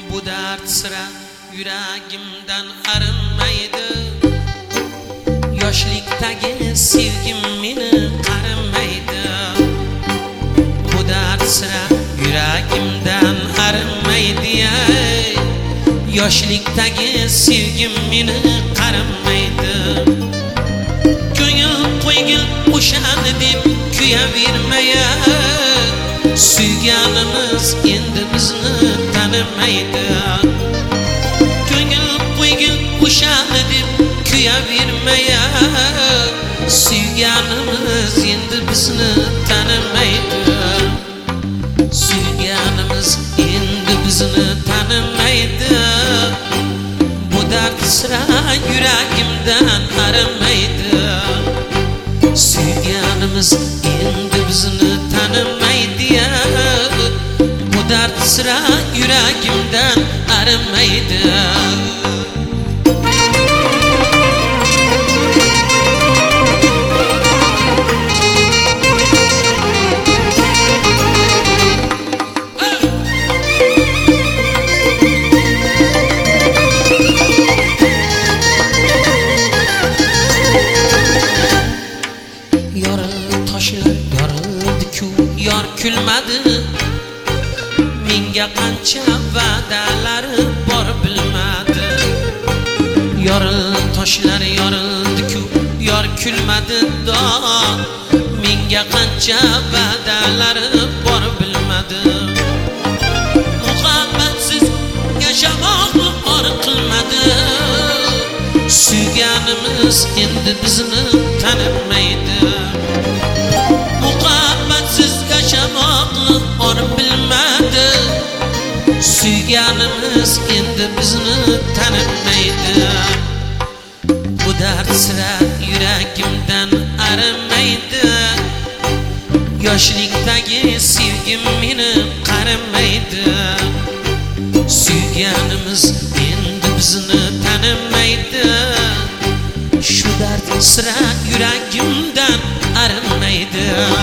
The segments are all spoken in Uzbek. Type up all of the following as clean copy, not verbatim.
Bu dard sira yuragimdan arinmaydi. Yoshlikdagi sevgim meni qarimaydi. Bu dard sira yuragimdan arinmaydi. Yoshlikdagi sevgim meni qarimaydi. Ko'ngil qo'ygil o'shani deb kuyavermaya. Suyganimiz endi bizni tanimaydi. Ko'ngil qo'ygil o'shani deb kuyavermaya. Suyganimiz endi bizni tanimaydi. Suyganimiz endi bizni tanimaydi. Bu dard sira yuragimdan arimaydi. Suyganimiz endi bizni tanimaydi. Bu dard sira yuragimdan arimaydi. Yor kulmadi, menga qancha va'dalari bor bilmadi. Yorildi toshlar yorildi-ku, yor kulmadi do. Menga qancha va'dalari bor bilmadi. Muhabbatsiz yashamoqni or qilmadi. Suyganimiz endi bizni tanimaydi. Muhabbatsiz yashamoqni or bilmadi. Suyganimiz endi bizni tanimaydi. Bu dard sira yuragimdan arimaydi. Yoshlikdagi sevgim meni qarimaydi. Suyganimiz endi bizni tanimaydi. Shu dard sira yuragimdan arimaydi.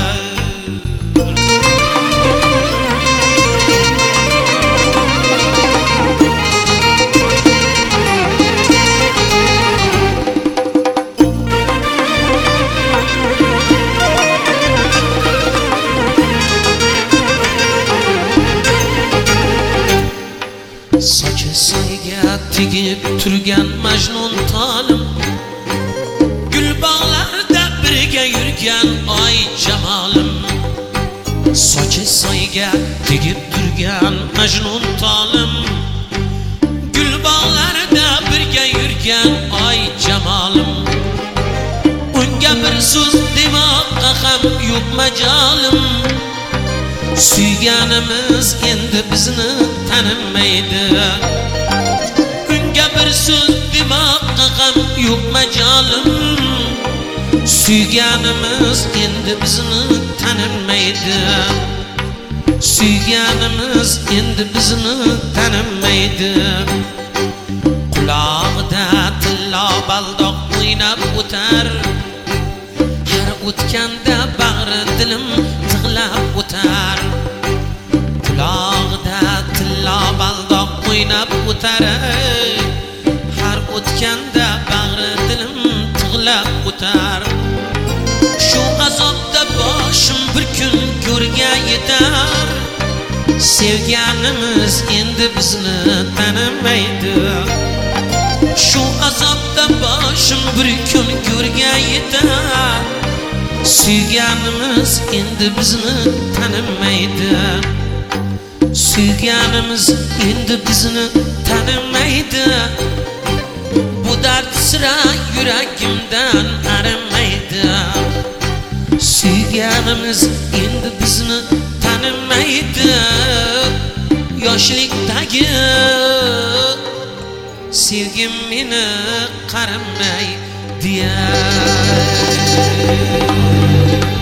Sochi soyga tegib turgan Majnun tolim, gul bog'larda birga yurgan oy jamolim. Sochi soyga tegib turgan Majnun tolim, gul bog'larda birga yurgan oy jamolim. Unga bir so'z demoqqa ham yo'q majolim. Suyganimiz endi bizni tanimaydi. Unga bir so'z demoqqa ham yo'q majolim. Suyganimiz endi bizni tanimaydi. Suyganimiz endi bizni tanimaydi. Qulog'ida tillo baldoq o'ynab o'tar. Har o'tganda bag'ri dilim tig'lab o'tar. Qulog'ida tillo baldoq o'ynab o'tar. Har o'tganda bag'ri dilim tig'lab o'tar. Shu azobda boshim bir kun ko'rga yetar. Sevganimiz endi bizni tanimaydi. Shu azobda boshim bir kun ko'rga yetar. Suyganimiz endi bizni tanimaydi. Suyganimiz endi bizni tanimaydi. Bu dard sira yuragimdan arimaydi. Suyganimiz endi bizni tanimaydi. Yoshlikdagi sevgim meni qarimaydi.